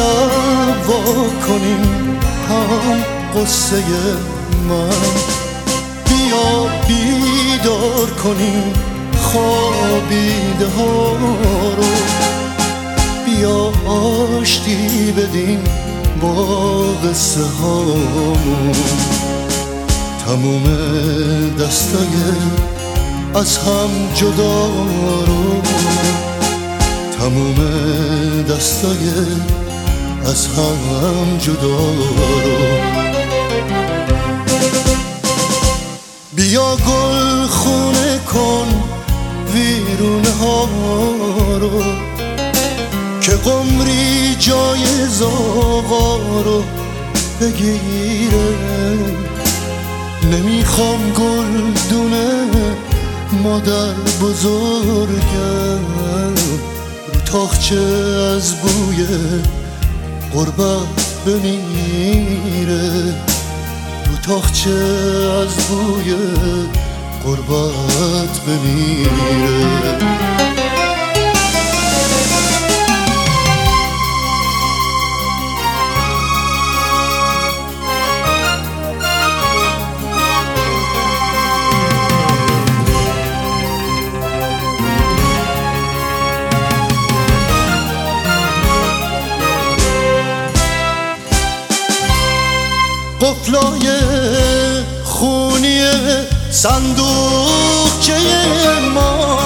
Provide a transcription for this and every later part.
شب وا کنیم هم قصه من، بیا بیدار کنیم خوابیده ها رو، بیا آشتی بدیم با قصه هامون. تموم دستای از هم جدا رو، تموم دستای از هم جدا رو. بیا گل خونه کن ویرونه ها رو، که قمری جای زاغا رو بگیره. نمیخوام گلدونه مادر بزرگم رو تاخچه از بوی غربت بمیره، رو تاخچه از بوی غربت بمیره. قفلای خونی صندوقچه ما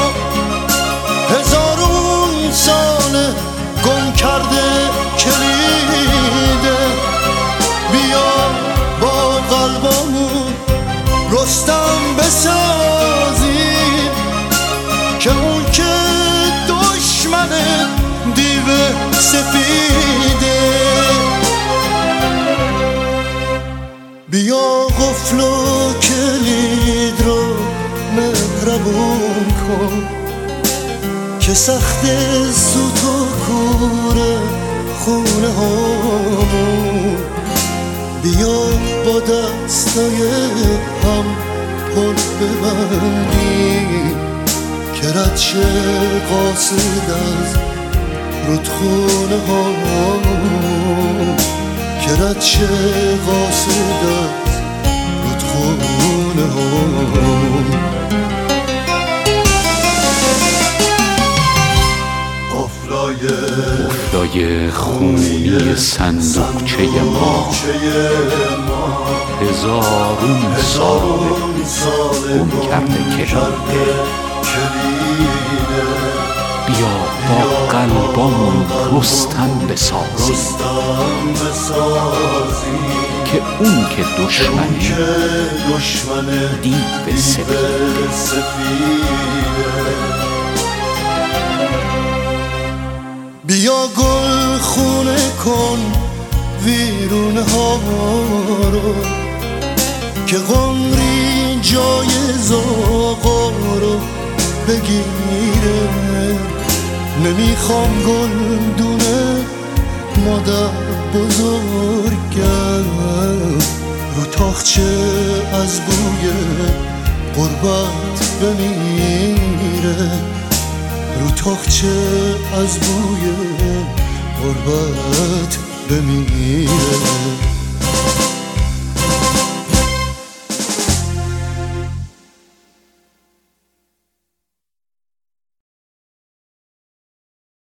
هزارون سال گم کرده کلیده. بیا با قلبمون رستم بسازیم که اون که دشمن دیو سفیده. بیا قفل و کلید رو مهربون کن که سخت سوت و کوره خونه هامون. بیا با دستای هم پل ببندیم که رد شه قاصد از رودخونه هامون، که رد شه قاصد از رودخونه هامون. قفلای خونی صندوقچه ما هزارون سال گم کرده کلیده. بیا با قلبامون رستم بسازیم که اون که دشمن دیو سفیده. بیا گل خونه کن ویرونه ها رو، که قمری جای زاغا رو بگیره. نمیخوام گلدونه مادر بزرگم رو تاخچه از بوی غربت بمیره، رو تاخچه از بوی غربت بمیره.